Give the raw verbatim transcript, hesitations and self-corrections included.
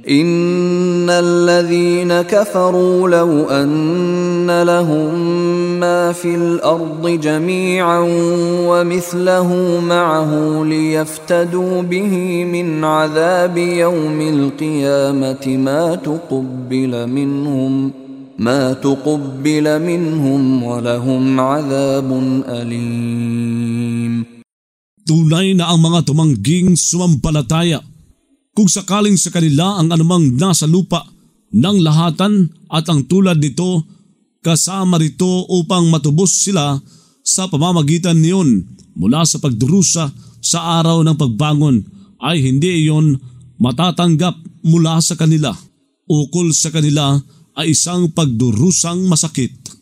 إن الذين كفروا لو أن لهم ما في الأرض جميعا ومثله معه ليفتدوا به من عذاب يوم القيامة ما تقبل منهم ما تقبل منهم ولهم عذاب أليم. Tunay na ang mga tumangging sumampalataya, kung sakaling sa kanila ang anumang nasa lupa ng lahatan at ang tulad nito, kasama rito upang matubos sila sa pamamagitan niyon mula sa pagdurusa sa araw ng pagbangon, ay hindi iyon matatanggap mula sa kanila. Ukol sa kanila ay isang pagdurusang masakit.